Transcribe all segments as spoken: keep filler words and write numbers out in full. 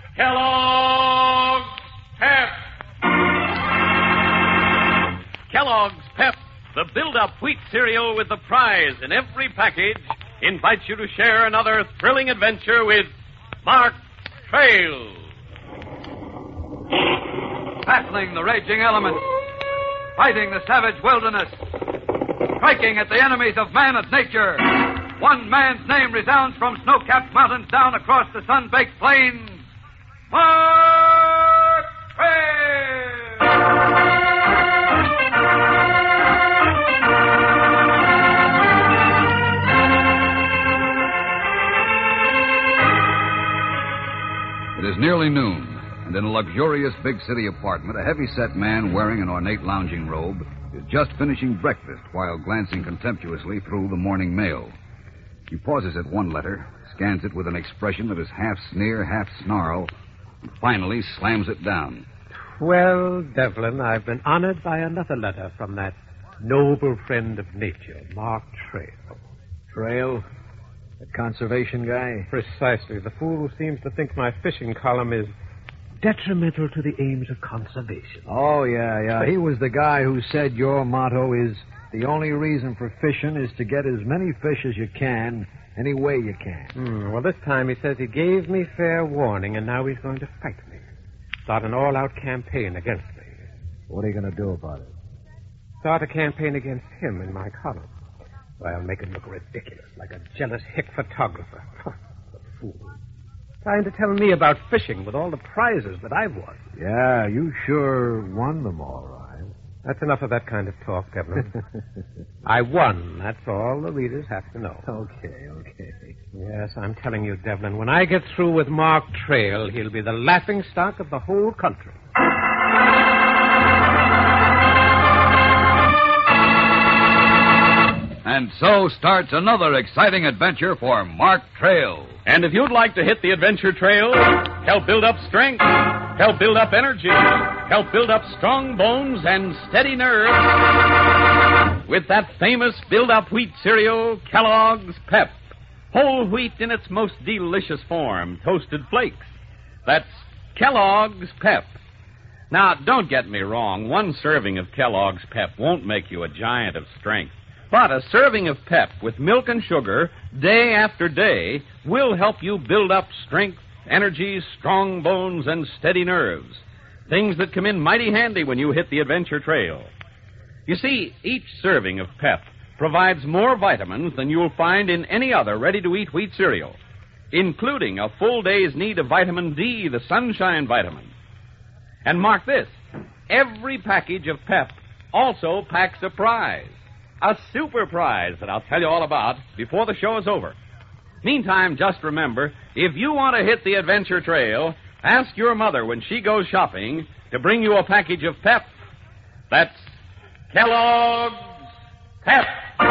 Kellogg's Pep. Kellogg's Pep, the build-up wheat cereal with the prize in every package, invites you to share another thrilling adventure with Mark Trail. Battling the raging elements, fighting the savage wilderness, striking at the enemies of man and nature. One man's name resounds from snow-capped mountains down across the sun-baked plains. Mark Trail! It is nearly noon, and in a luxurious big city apartment, a heavy-set man wearing an ornate lounging robe is just finishing breakfast while glancing contemptuously through the morning mail. He pauses at one letter, scans it with an expression that is half sneer, half snarl, and finally slams it down. Well, Devlin, I've been honored by another letter from that noble friend of nature, Mark Trail. Trail? The conservation guy? Precisely. The fool who seems to think my fishing column is detrimental to the aims of conservation. Oh, yeah, yeah. He was the guy who said your motto is the only reason for fishing is to get as many fish as you can, any way you can. Hmm, well, this time he says he gave me fair warning, and now he's going to fight me. Start an all-out campaign against me. What are you going to do about it? Start a campaign against him in my column. Well, make him look ridiculous, like a jealous hick photographer. The fool. Trying to tell me about fishing with all the prizes that I've won. Yeah, you sure won them all right. That's enough of that kind of talk, Devlin. I won. That's all the readers have to know. Okay, okay. Yes, I'm telling you, Devlin, when I get through with Mark Trail, he'll be the laughingstock of the whole country. And so starts another exciting adventure for Mark Trail. And if you'd like to hit the adventure trail, help build up strength, help build up energy, help build up strong bones and steady nerves, with that famous build-up wheat cereal, Kellogg's Pep. Whole wheat in its most delicious form, toasted flakes. That's Kellogg's Pep. Now, don't get me wrong. One serving of Kellogg's Pep won't make you a giant of strength. But a serving of Pep with milk and sugar day after day will help you build up strength, energy, strong bones, and steady nerves. Things that come in mighty handy when you hit the adventure trail. You see, each serving of Pep provides more vitamins than you'll find in any other ready-to-eat wheat cereal, including a full day's need of vitamin D, the sunshine vitamin. And mark this, every package of Pep also packs a prize. A super prize that I'll tell you all about before the show is over. Meantime, just remember, if you want to hit the adventure trail, ask your mother when she goes shopping to bring you a package of Pep. That's Kellogg's Pep.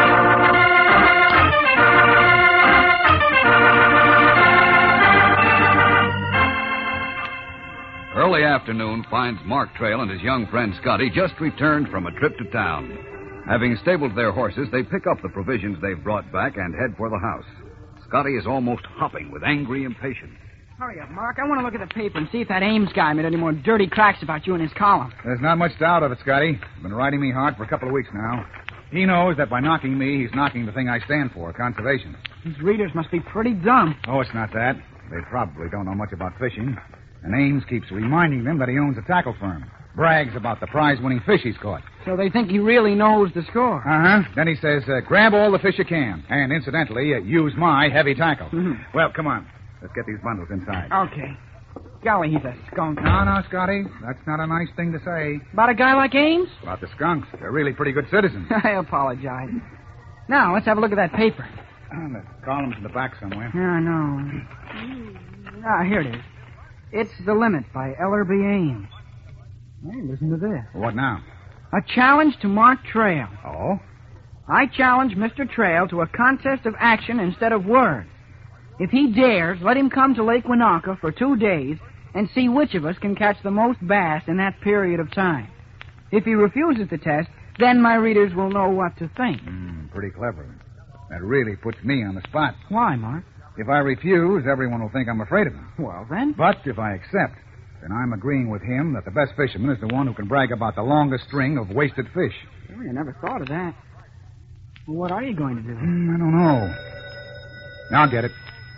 Early afternoon finds Mark Trail and his young friend Scotty just returned from a trip to town. Having stabled their horses, they pick up the provisions they've brought back and head for the house. Scotty is almost hopping with angry impatience. Hurry up, Mark. I want to look at the paper and see if that Ames guy made any more dirty cracks about you in his column. There's not much doubt of it, Scotty. He's been riding me hard for a couple of weeks now. He knows that by knocking me, he's knocking the thing I stand for, conservation. His readers must be pretty dumb. Oh, it's not that. They probably don't know much about fishing. And Ames keeps reminding them that he owns a tackle firm. Brags about the prize-winning fish he's caught. So they think he really knows the score. Uh-huh. Then he says, uh, grab all the fish you can. And incidentally, uh, use my heavy tackle. Mm-hmm. Well, come on. Let's get these bundles inside. Okay. Golly, he's a skunk. No, no, Scotty. That's not a nice thing to say. About a guy like Ames? About the skunks. They're really pretty good citizens. I apologize. Now, let's have a look at that paper. Oh, the column's in the back somewhere. Yeah, no. Ah, here it is. It's The Limit by Eller B. Ames. Hey, listen to this. What now? A challenge to Mark Trail. Oh? I challenge Mister Trail to a contest of action instead of words. If he dares, let him come to Lake Winnetka for two days and see which of us can catch the most bass in that period of time. If he refuses the test, then my readers will know what to think. Mm, pretty clever. That really puts me on the spot. Why, Mark? If I refuse, everyone will think I'm afraid of him. Well, then? But if I accept, then I'm agreeing with him that the best fisherman is the one who can brag about the longest string of wasted fish. Oh, I never thought of that. Well, what are you going to do? Mm, I don't know. I'll get it.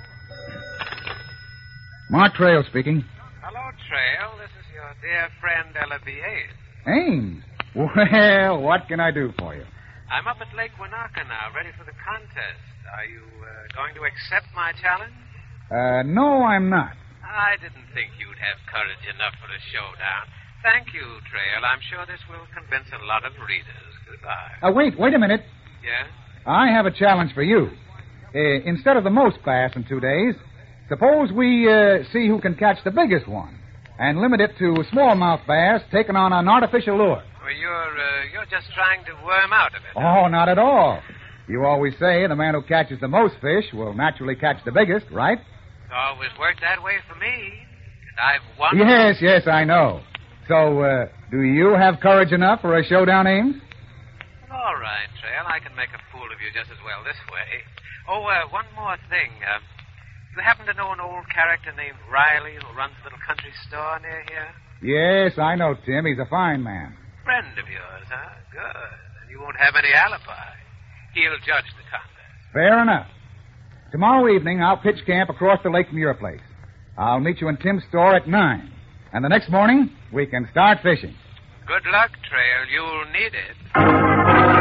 Mark Trail speaking. Hello, Trail. This is your dear friend, Ella B. Ames. Ames? Well, what can I do for you? I'm up at Lake Winnetka now, ready for the contest. Are you uh, going to accept my challenge? Uh, no, I'm not. I didn't think you'd have courage enough for a showdown. Thank you, Trail. I'm sure this will convince a lot of readers. Goodbye. Uh, wait, wait a minute. Yes? I have a challenge for you. Uh, instead of the most bass in two days, suppose we uh, see who can catch the biggest one and limit it to smallmouth bass taken on an artificial lure. Well, you're, uh, you're just trying to worm out of it. Oh, not at all. You always say the man who catches the most fish will naturally catch the biggest, right? It's always worked that way for me. And I've won. Yes, yes, I know. So, uh, do you have courage enough for a showdown, Ames? All right, Trail. I can make a fool of you just as well this way. Oh, uh, one more thing. Uh, you happen to know an old character named Riley who runs a little country store near here? Yes, I know, Tim. He's a fine man. Friend of yours, huh? Good. And you won't have any alibi. He'll judge the contest. Fair enough. Tomorrow evening, I'll pitch camp across the lake from your place. I'll meet you in Tim's store at nine. And the next morning, we can start fishing. Good luck, Trail. You'll need it.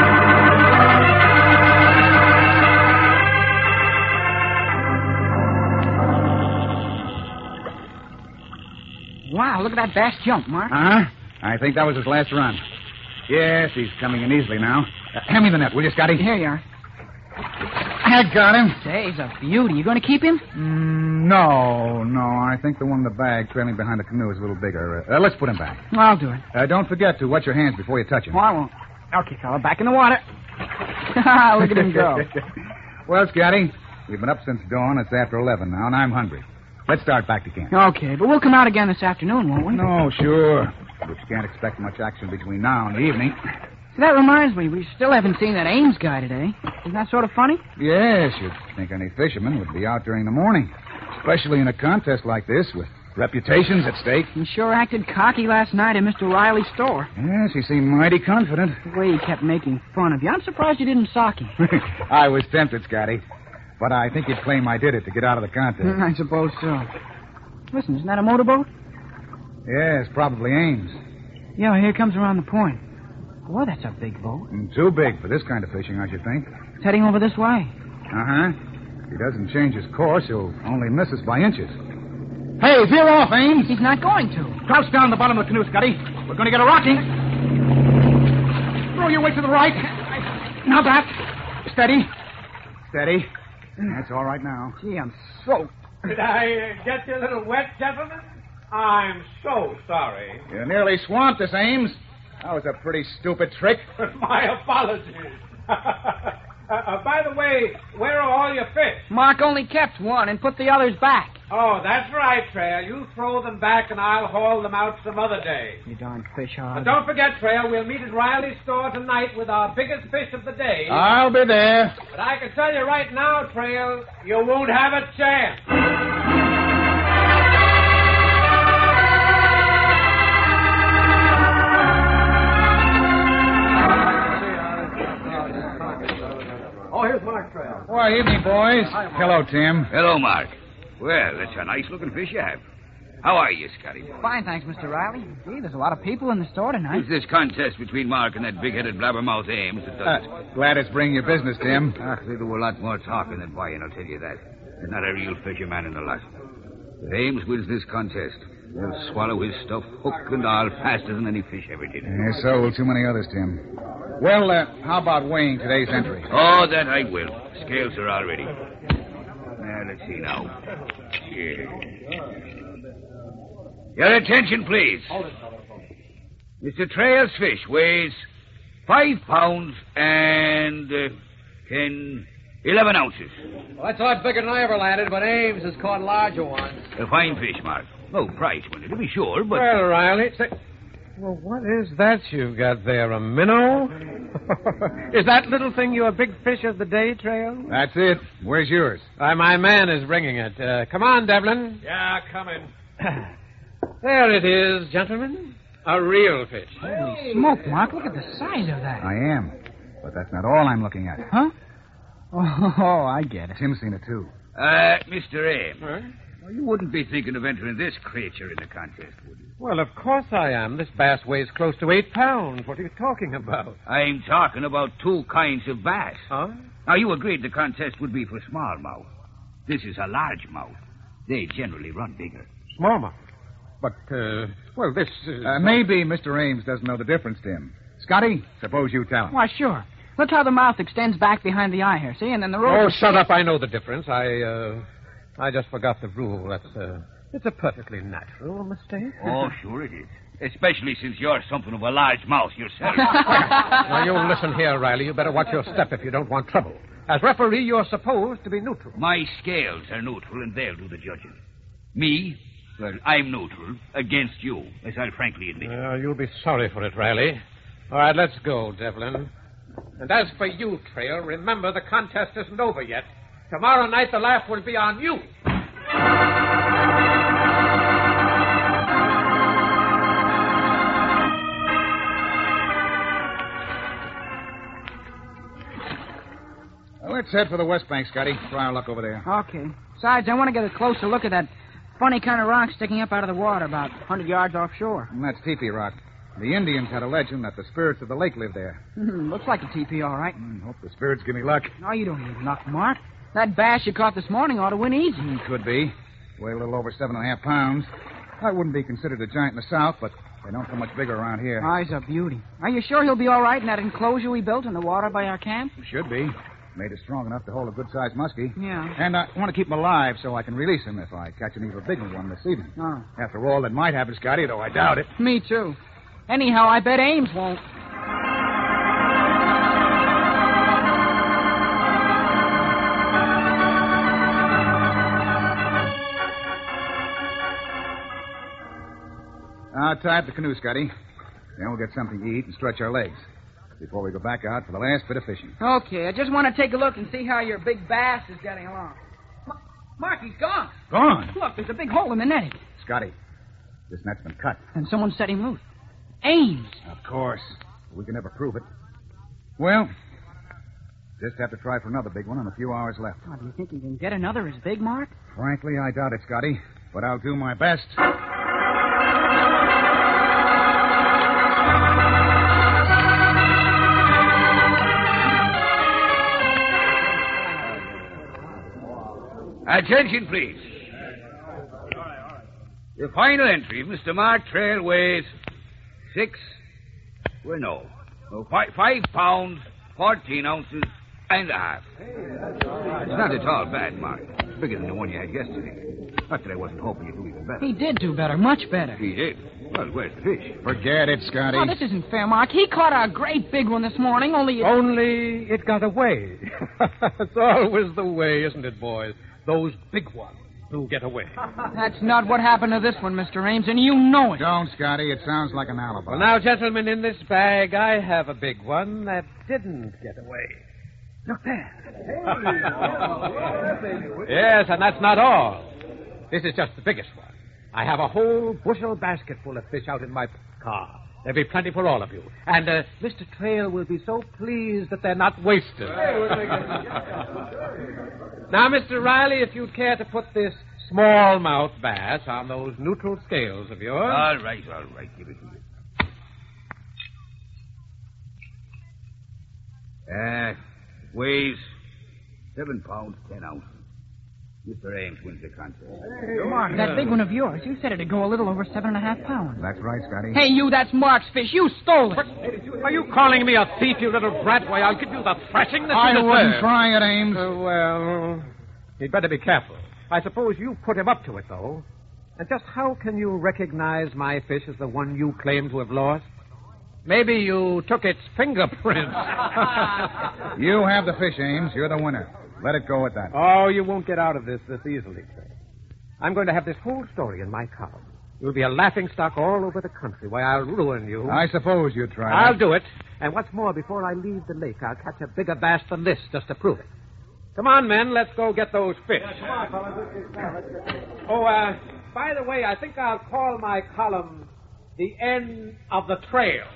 Wow, look at that bass jump, Mark. Uh-huh. I think that was his last run. Yes, he's coming in easily now. Uh, hand me the net, will you, Scotty? Here you are. I got him. Say, he's a beauty. You going to keep him? Mm, no, no. I think the one in the bag trailing behind the canoe is a little bigger. Uh, uh, let's put him back. I'll do it. Uh, don't forget to wet your hands before you touch him. Oh, I won't. Okay, fella, back in the water. Look at him go. Well, Scotty, we've been up since dawn. It's after eleven now, and I'm hungry. Let's start back to camp. Okay, but we'll come out again this afternoon, won't we? No, sure. But you can't expect much action between now and the evening. So that reminds me, we still haven't seen that Ames guy today. Isn't that sort of funny? Yes, you'd think any fisherman would be out during the morning. Especially in a contest like this with reputations at stake. He sure acted cocky last night in Mister Riley's store. Yes, he seemed mighty confident. The way he kept making fun of you. I'm surprised you didn't sock him. I was tempted, Scotty. But I think he'd claim I did it to get out of the contest. I suppose so. Listen, isn't that a motorboat? Yes, probably Ames. Yeah, here it comes around the point. Boy, that's a big boat. And too big for this kind of fishing, I should think. It's heading over this way. Uh-huh. If he doesn't change his course, he'll only miss us by inches. Hey, veer off, Ames. He's not going to. Crouch down the bottom of the canoe, Scotty. We're going to get a rocking. Throw your weight to the right. Now back. Steady. Steady. That's all right now. Gee, I'm soaked. Did I uh, get you a little wet, gentlemen? I'm so sorry. You nearly swamped us, Ames. That was a pretty stupid trick. My apologies. uh, uh, by the way, where are all your fish? Mark only kept one and put the others back. Oh, that's right, Trail. You throw them back and I'll haul them out some other day. You darn fish hog. And don't forget, Trail, we'll meet at Riley's store tonight with our biggest fish of the day. I'll be there. But I can tell you right now, Trail, you won't have a chance. Oh, here's Mark Trail. Why, evening, boys. Hello, Tim. Hello, Mark. Well, that's a nice-looking fish you have. How are you, Scotty? Fine, thanks, Mister Riley. Gee, there's a lot of people in the store tonight. It's this contest between Mark and that big-headed blabbermouth Ames that does it. Uh, glad it's bringing you business, Tim. Ah, they do a lot more talking than buying, I'll tell you that. There's not a real fisherman in the lot. If Ames wins this contest, he'll swallow his stuff hook and all faster than any fish ever did. Yeah, so will too many others, Tim. Well, uh, how about weighing today's entry? Oh, that I will. Scales are all ready. Now, let's see now. Yeah. Your attention, please. Mister Trail's fish weighs five pounds and uh, ten, eleven ounces. Well, that's a lot bigger than I ever landed, but Ames has caught larger ones. A fine fish, Mark. No price money, to be sure, but... Well, Riley, say, Well, what is that you've got there? A minnow? Is that little thing your big fish of the day, Trail? That's it. Where's yours? Why, my man is bringing it. Uh, come on, Devlin. Yeah, coming. There it is, gentlemen. A real fish. Holy smoke, Mark. Look at the size of that. I am. But that's not all I'm looking at. Huh? Oh, I get it. Tim's seen it, too. Uh, Mister Ames. Huh? Well, you wouldn't be thinking of entering this creature in the contest, would you? Well, of course I am. This bass weighs close to eight pounds. What are you talking about? I'm talking about two kinds of bass. Huh? Now, you agreed the contest would be for smallmouth. This is a largemouth. They generally run bigger. Smallmouth. But, uh, well, this is... Uh, maybe Mister Ames doesn't know the difference, Tim. Scotty, suppose you tell him. Why, sure. Look how the mouth extends back behind the eye here, see? And then the rope... Oh, is- shut up. I know the difference. I, uh... I just forgot the rule. That's, uh... It's a perfectly natural mistake. Oh, sure it is. Especially since you're something of a large mouth yourself. Now, you listen here, Riley. You better watch your step if you don't want trouble. As referee, you're supposed to be neutral. My scales are neutral, and they'll do the judging. Me? Well, I'm neutral against you, as I'll frankly admit. Uh, you'll be sorry for it, Riley. All right, let's go, Devlin. And as for you, Trail, remember the contest isn't over yet. Tomorrow night the laugh will be on you. Well, let's head for the West Bank, Scotty. Try our luck over there. Okay. Besides, I want to get a closer look at that funny kind of rock sticking up out of the water about one hundred yards offshore. And that's Teepee Rock. The Indians had a legend that the spirits of the lake live there. Hmm, looks like a teepee, all right. Mm, hope the spirits give me luck. No, you don't need luck, Mark. That bass you caught this morning ought to win easy. Mm, could be. Weigh a little over seven and a half pounds. I wouldn't be considered a giant in the South, but they don't come much bigger around here. Oh, he's a beauty. Are you sure he'll be all right in that enclosure we built in the water by our camp? Should be. Made it strong enough to hold a good-sized muskie. Yeah. And I want to keep him alive so I can release him if I catch an even bigger one this evening. Oh. After all, that might happen, Scotty, though I doubt it. Me, too. Anyhow, I bet Ames won't. I'll tie up the canoe, Scotty. Then we'll get something to eat and stretch our legs before we go back out for the last bit of fishing. Okay, I just want to take a look and see how your big bass is getting along. Ma- Mark, he's gone. Gone? Look, there's a big hole in the netting. Scotty, this net's been cut. And someone set him loose. Ames. Of course. We can never prove it. Well, just have to try for another big one in a few hours left. Oh, do you think you can get another as big, Mark? Frankly, I doubt it, Scotty. But I'll do my best. Attention, please. The final entry, Mister Mark Trail, weighs six, well, no, no five, five pounds, fourteen ounces and a half. It's not at all bad, Mark. It's bigger than the one you had yesterday. Not that I wasn't hoping you'd do even better. He did do better, much better. He did. Well, where's the fish? Forget it, Scotty. Oh, this isn't fair, Mark. He caught a great big one this morning, only... It... Only it got away. It's always the way, isn't it, boys? Those big ones do get away. That's not what happened to this one, Mister Ames, and you know it. Don't, Scotty. It sounds like an alibi. Well, now, gentlemen, in this bag, I have a big one that didn't get away. Look there. Yes, and that's not all. This is just the biggest one. I have a whole bushel basket full of fish out in my car. There'll be plenty for all of you. And uh, Mister Trail will be so pleased that they're not wasted. Now, Mister Riley, if you'd care to put this smallmouth bass on those neutral scales of yours. All right, all right. Give it to you. Uh, weighs seven pounds, ten ounces. Mister Ames wins the contest. Mark, that big one of yours, you said it'd go a little over seven and a half pounds. That's right, Scotty. Hey, you, that's Mark's fish. You stole it. Are you calling me a thief, you little brat? Why, I'll give you the thrashing that I you deserve. wouldn't try it, Ames. Uh, well, you'd better be careful. I suppose you put him up to it, though. And just how can you recognize my fish as the one you claim to have lost? Maybe you took its fingerprints. You have the fish, Ames. You're the winner. Let it go at that. Oh, you won't get out of this this easily, Trey. I'm going to have this whole story in my column. You'll be a laughingstock all over the country. Why, I'll ruin you. I suppose you'd try I'll that. do it. And what's more, before I leave the lake, I'll catch a bigger bass than this just to prove it. Come on, men. Let's go get those fish. Yeah, come on, fellas. Oh, uh, by the way, I think I'll call my column The End of the Trail.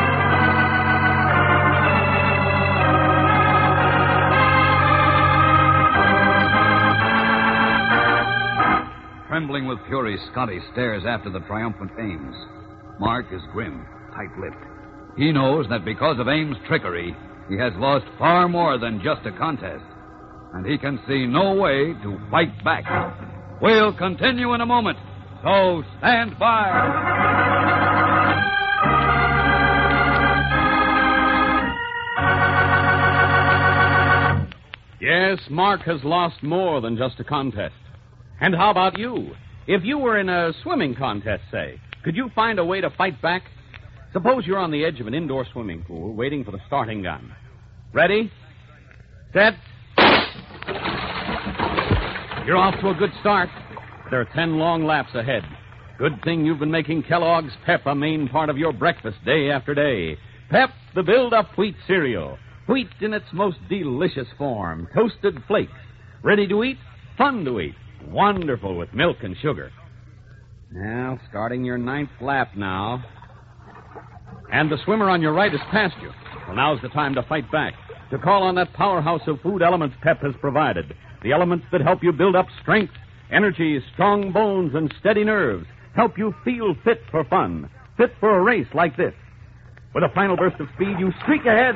Trembling with fury, Scotty stares after the triumphant Ames. Mark is grim, tight-lipped. He knows that because of Ames' trickery, he has lost far more than just a contest. And he can see no way to fight back. We'll continue in a moment, so stand by. Yes, Mark has lost more than just a contest. And how about you? If you were in a swimming contest, say, could you find a way to fight back? Suppose you're on the edge of an indoor swimming pool waiting for the starting gun. Ready? Set. You're off to a good start. There are ten long laps ahead. Good thing you've been making Kellogg's Pep a main part of your breakfast day after day. Pep, the build-up wheat cereal. Wheat in its most delicious form. Toasted flakes. Ready to eat? Fun to eat. Wonderful with milk and sugar. Now, starting your ninth lap now. And the swimmer on your right has passed you. Well, now's the time to fight back. To call on that powerhouse of food elements Pep has provided. The elements that help you build up strength, energy, strong bones, and steady nerves. Help you feel fit for fun. Fit for a race like this. With a final burst of speed, you streak ahead.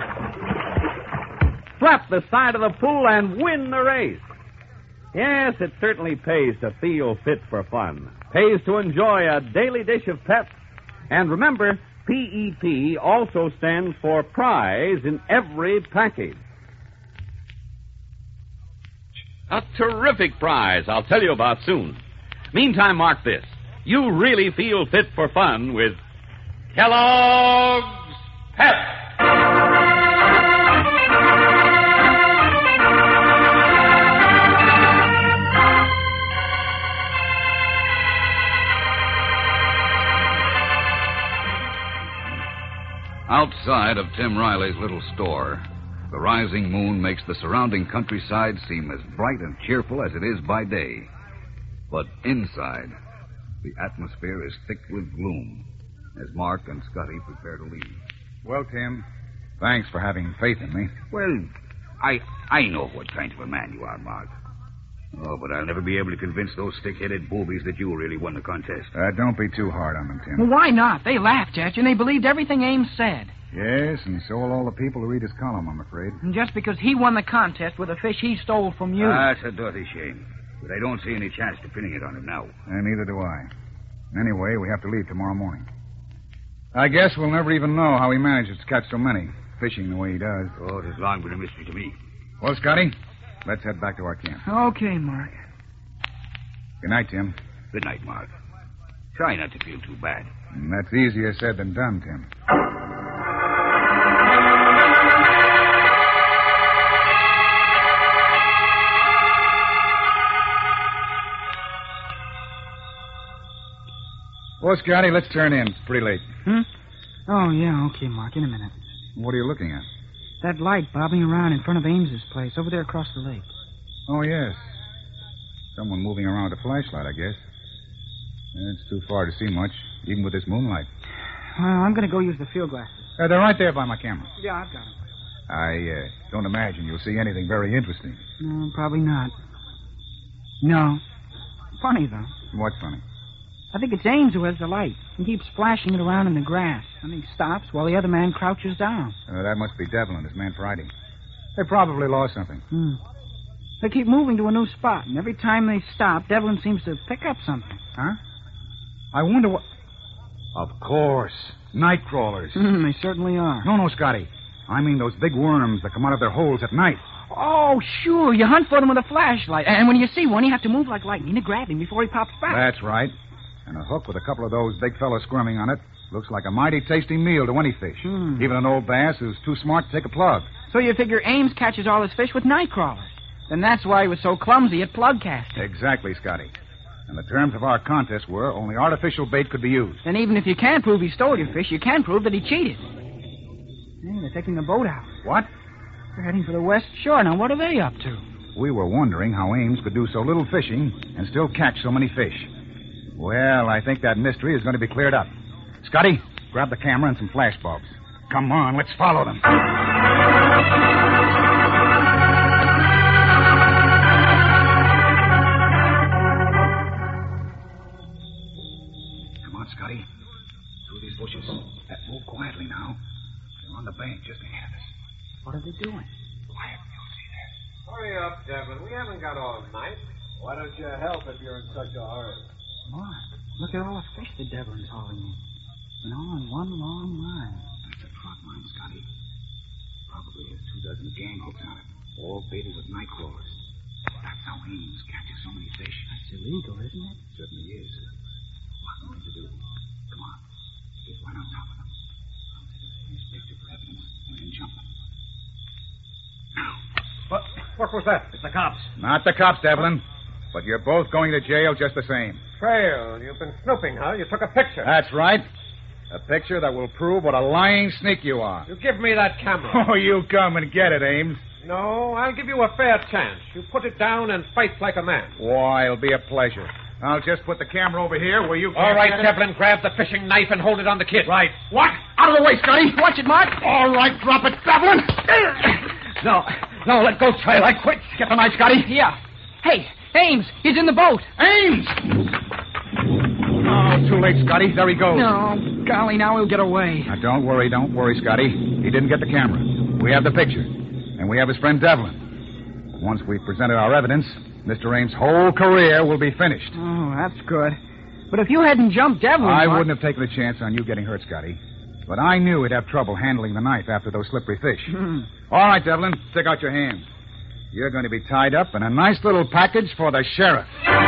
Slap the side of the pool and win the race. Yes, it certainly pays to feel fit for fun. Pays to enjoy a daily dish of Pep. And remember, P E P also stands for prize in every package. A terrific prize I'll tell you about soon. Meantime, mark this. You really feel fit for fun with Kellogg's Pep. Outside of Tim Riley's little store, the rising moon makes the surrounding countryside seem as bright and cheerful as it is by day. But inside, the atmosphere is thick with gloom as Mark and Scotty prepare to leave. Well, Tim, thanks for having faith in me. Well, I I know what kind of a man you are, Mark. Oh, but I'll never be able to convince those stick-headed boobies that you really won the contest. Uh, don't be too hard on them, Tim. Well, why not? They laughed at you, and they believed everything Ames said. Yes, and so will all the people who read his column, I'm afraid. And just because he won the contest with a fish he stole from you. That's a dirty shame. But I don't see any chance to pinning it on him now. And neither do I. Anyway, we have to leave tomorrow morning. I guess we'll never even know how he manages to catch so many, fishing the way he does. Oh, it has long been a mystery to me. Well, Scotty, let's head back to our camp. Okay, Mark. Good night, Tim. Good night, Mark. Try not to feel too bad. And that's easier said than done, Tim. Well, Scotty, let's turn in. It's pretty late. Hmm? Oh, yeah, okay, Mark. In a minute. What are you looking at? That light bobbing around in front of Ames's place, over there across the lake. Oh, yes. Someone moving around with a flashlight, I guess. It's too far to see much, even with this moonlight. Well, I'm going to go use the field glasses. Uh, they're right there by my camera. Yeah, I've got them. I uh, don't imagine you'll see anything very interesting. No, probably not. No. Funny, though. What's funny? I think it's Ames who has the light. He keeps flashing it around in the grass. And he stops while the other man crouches down. Uh, that must be Devlin and his man Friday. They probably lost something. Hmm. They keep moving to a new spot, and every time they stop, Devlin seems to pick up something. Huh? I wonder what... Of course. Night crawlers. Mm, they certainly are. No, no, Scotty. I mean those big worms that come out of their holes at night. Oh, sure. You hunt for them with a flashlight. And when you see one, you have to move like lightning to grab him before he pops back. That's right. And a hook with a couple of those big fellows squirming on it looks like a mighty tasty meal to any fish. Hmm. Even an old bass who's too smart to take a plug. So you figure Ames catches all his fish with night crawlers. Then that's why he was so clumsy at plug casting. Exactly, Scotty. And the terms of our contest were only artificial bait could be used. And even if you can't prove he stole your fish, you can prove that he cheated. Hey, they're taking the boat out. What? They're heading for the west shore. Now, what are they up to? We were wondering how Ames could do so little fishing and still catch so many fish. Well, I think that mystery is going to be cleared up. Scotty, grab the camera and some flash bulbs. Come on, let's follow them. Come on, Scotty. Through these bushes. Move quietly now. They're on the bank just ahead of us. What are they doing? Quiet, you'll see there. Hurry up, Devlin. We haven't got all night. Why don't you help if you're in such a hurry? Mark, look at all the fish the Devlin's hauling in. And all in one long line. That's a trot line, Scotty. Probably has two dozen gang hooks on it, all baited with night crawlers. That's how Ames catches so many fish. That's illegal, isn't it? Certainly is. What are we going to do? Come on. Get right on top of them. I'll take a police picture for evidence and then jump them. Now. What, what was that? It's the cops. Not the cops, Devlin. But you're both going to jail just the same. Trail, you've been snooping, huh? You took a picture. That's right. A picture that will prove what a lying sneak you are. You give me that camera. Oh, you come and get it, Ames. No, I'll give you a fair chance. You put it down and fight like a man. Why, it'll be a pleasure. I'll just put the camera over here where you can. All right, Devlin, grab the fishing knife and hold it on the kid. Right. What? Out of the way, Scotty. Watch it, Mark. All right, drop it, Devlin. No, no, let go, Trail. I quit. Get the knife, Scotty. Yeah. Hey, Ames, he's in the boat. Ames! Oh, too late, Scotty. There he goes. No, golly, now he'll get away. Now, don't worry, don't worry, Scotty. He didn't get the camera. We have the picture. And we have his friend Devlin. Once we've presented our evidence, Mister Ames' whole career will be finished. Oh, that's good. But if you hadn't jumped Devlin... I Mark... wouldn't have taken a chance on you getting hurt, Scotty. But I knew he'd have trouble handling the knife after those slippery fish. Hmm. All right, Devlin, stick out your hand. You're going to be tied up in a nice little package for the sheriff.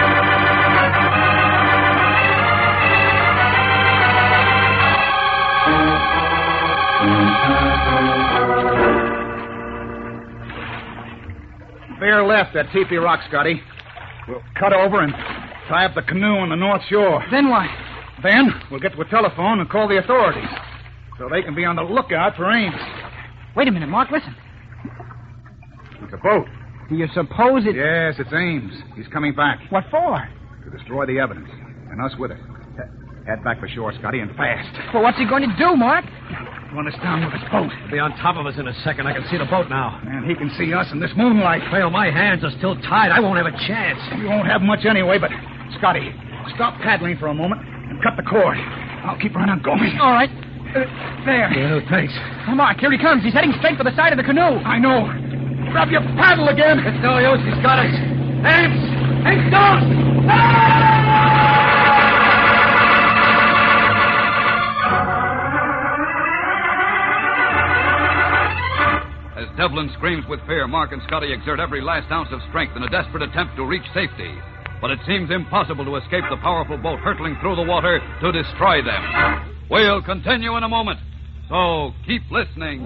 Bear left at Teepee Rock, Scotty. We'll cut over and tie up the canoe on the north shore. Then what? Then we'll get to a telephone and call the authorities so they can be on the lookout for Ames. Wait a minute, Mark, listen. It's a boat. Do you suppose it... Yes, it's Ames. He's coming back. What for? To destroy the evidence. And us with it. Head back for shore, Scotty, and fast. Well, what's he going to do, Mark? Run us down with his boat. He'll be on top of us in a second. I can see the boat now. And he can see us in this moonlight. Trail, my hands are still tied. I won't have a chance. You won't have much anyway, but... Scotty, stop paddling for a moment and cut the cord. I'll keep right on going. All right. Uh, there. Yeah, thanks. Oh, Mark, here he comes. He's heading straight for the side of the canoe. I know. Grab your paddle again. It's no use. He's got us. Ames! Ames, don't! As Devlin screams with fear, Mark and Scotty exert every last ounce of strength in a desperate attempt to reach safety. But it seems impossible to escape the powerful boat hurtling through the water to destroy them. We'll continue in a moment, so keep listening.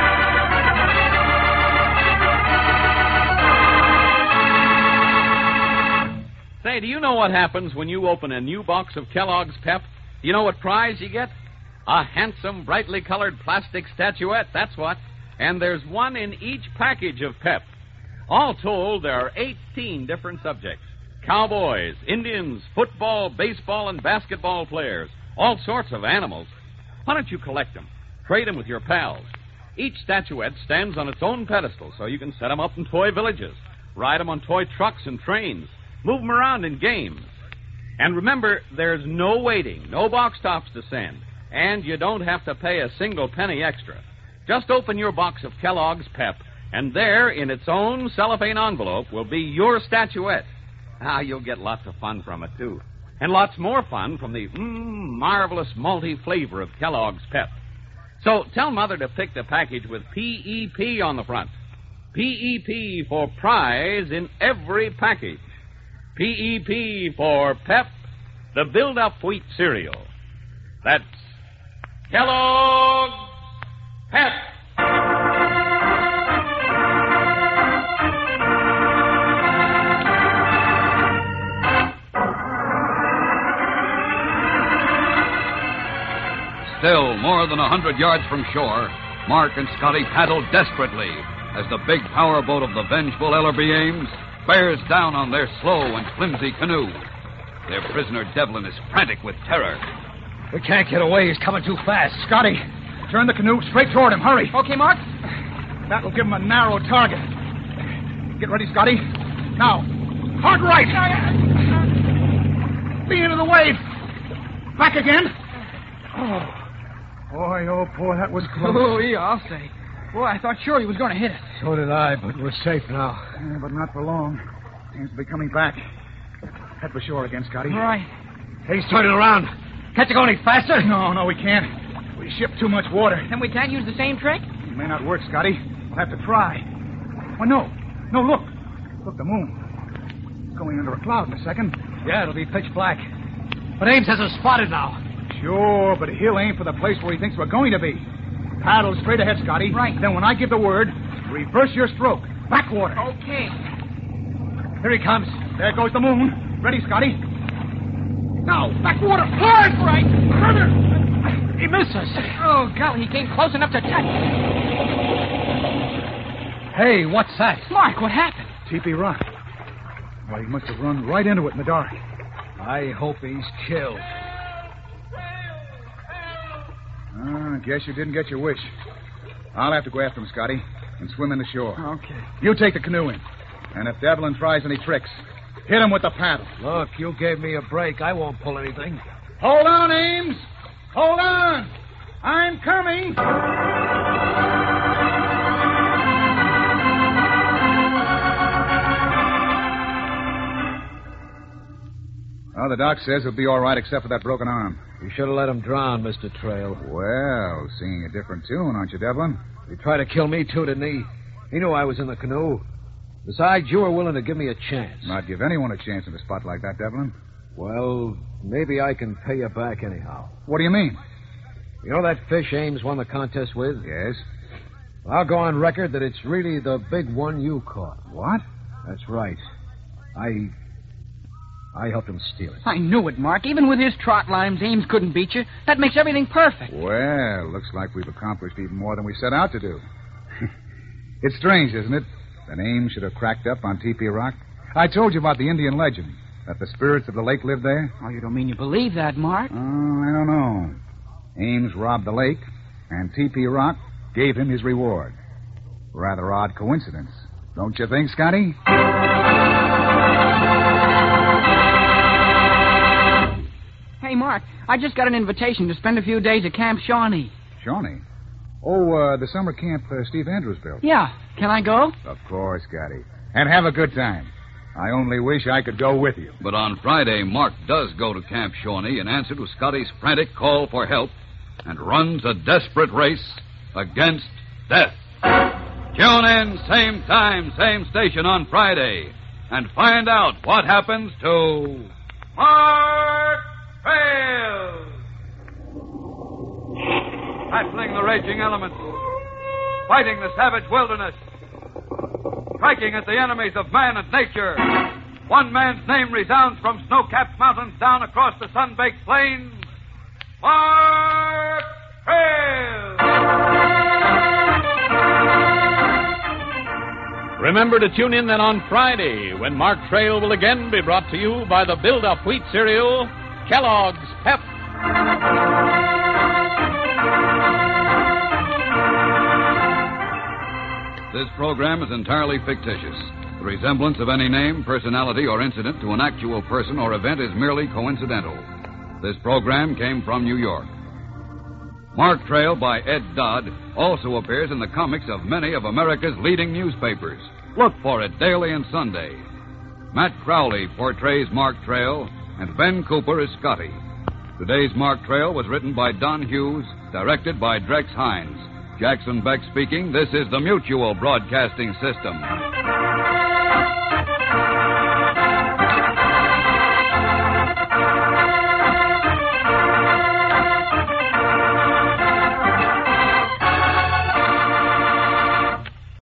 Say, do you know what happens when you open a new box of Kellogg's Pep? Do you know what prize you get? A handsome, brightly colored plastic statuette, that's what. And there's one in each package of Pep. All told, there are eighteen different subjects. Cowboys, Indians, football, baseball, and basketball players. All sorts of animals. Why don't you collect them? Trade them with your pals. Each statuette stands on its own pedestal, so you can set them up in toy villages, ride them on toy trucks and trains, move them around in games. And remember, there's no waiting, no box tops to send, and you don't have to pay a single penny extra. Just open your box of Kellogg's Pep, and there, in its own cellophane envelope, will be your statuette. Ah, you'll get lots of fun from it, too. And lots more fun from the mm, marvelous malty flavor of Kellogg's Pep. So tell Mother to pick the package with P E P on the front. P E P for prize in every package. P E P for Pep, the build-up wheat cereal. That's Kellogg's Pep. Still, more than a hundred yards from shore, Mark and Scotty paddle desperately as the big powerboat of the vengeful Ellerby Ames bears down on their slow and flimsy canoe. Their prisoner Devlin is frantic with terror. We can't get away. He's coming too fast. Scotty, turn the canoe straight toward him. Hurry. Okay, Mark? That'll give him a narrow target. Get ready, Scotty. Now, hard right. Be into the wave. Back again. Oh, boy, oh, boy, that was close. Oh, yeah, I'll say. Boy, I thought sure he was going to hit us. So did I, but we're safe now. Yeah, but not for long. Seems to be coming back. Head for shore again, Scotty. All right. He's turning around. Can't you go any faster? No, no, we can't. We ship too much water. Then we can't use the same trick? It may not work, Scotty. We'll have to try. Oh, no. No, look. Look, the moon. It's going under a cloud in a second. Yeah, it'll be pitch black. But Ames has us spotted now. Sure, but he'll aim for the place where he thinks we're going to be. Paddle straight ahead, Scotty. Right. Then when I give the word, reverse your stroke. Backwater. Okay. Here he comes. There goes the moon. Ready, Scotty? Now, backwater. Hard! Right. Further. He missed us. Oh, golly, he came close enough to touch. Hey, what's that? Mark, what happened? Teepee Rock. Well, he must have run right into it in the dark. I hope he's killed. Uh, I guess you didn't get your wish. I'll have to go after him, Scotty, and swim in the shore. Okay. You take the canoe in. And if Devlin tries any tricks, hit him with the paddle. Look, you gave me a break. I won't pull anything. Hold on, Ames. Hold on. I'm coming. Well, the doc says he'll be all right except for that broken arm. You should have let him drown, Mister Trail. Well, singing a different tune, aren't you, Devlin? He tried to kill me, too, didn't he? He knew I was in the canoe. Besides, you were willing to give me a chance. Not give anyone a chance in a spot like that, Devlin. Well, maybe I can pay you back anyhow. What do you mean? You know that fish Ames won the contest with? Yes. I'll go on record that it's really the big one you caught. What? That's right. I... I helped him steal it. I knew it, Mark. Even with his trot lines, Ames couldn't beat you. That makes everything perfect. Well, looks like we've accomplished even more than we set out to do. It's strange, isn't it, that Ames should have cracked up on Teepee Rock? I told you about the Indian legend, that the spirits of the lake live there. Oh, you don't mean you believe that, Mark? Oh, I don't know. Ames robbed the lake, and Teepee Rock gave him his reward. Rather odd coincidence, don't you think, Scotty? Hey, Mark, I just got an invitation to spend a few days at Camp Shawnee. Shawnee? Oh, uh, the summer camp uh, Steve Andrews built. Yeah. Can I go? Of course, Scotty. And have a good time. I only wish I could go with you. But on Friday, Mark does go to Camp Shawnee in answer to Scotty's frantic call for help and runs a desperate race against death. Tune in, same time, same station on Friday, and find out what happens to Mark Trail. Battling the raging elements, fighting the savage wilderness, striking at the enemies of man and nature. One man's name resounds from snow-capped mountains down across the sun-baked plains. Mark Trail! Remember to tune in then on Friday when Mark Trail will again be brought to you by the Build-Up Wheat Cereal, Kellogg's Pep. This program is entirely fictitious. The resemblance of any name, personality, or incident to an actual person or event is merely coincidental. This program came from New York. Mark Trail by Ed Dodd also appears in the comics of many of America's leading newspapers. Look for it daily and Sunday. Matt Crowley portrays Mark Trail, and Ben Cooper is Scotty. Today's Mark Trail was written by Don Hughes, directed by Drex Hines. Jackson Beck speaking. This is the Mutual Broadcasting System.